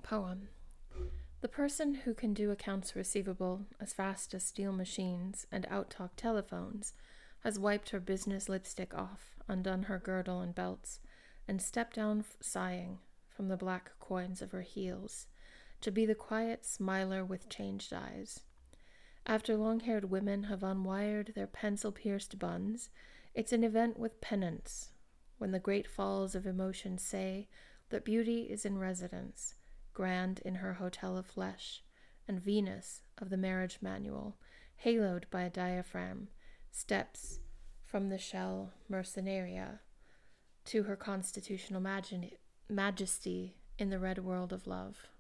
Poem. The person who can do accounts receivable as fast as steel machines and out-talk telephones has wiped her business lipstick off, undone her girdle and belts, and stepped down sighing from the black coins of her heels to be the quiet smiler with changed eyes. After long-haired women have unwired their pencil-pierced buns, it's an event with penance, when the great falls of emotion say that beauty is in residence, grand in her hotel of flesh, and Venus of the marriage manual, haloed by a diaphragm, steps from the shell mercenaria to her constitutional majesty in the red world of love.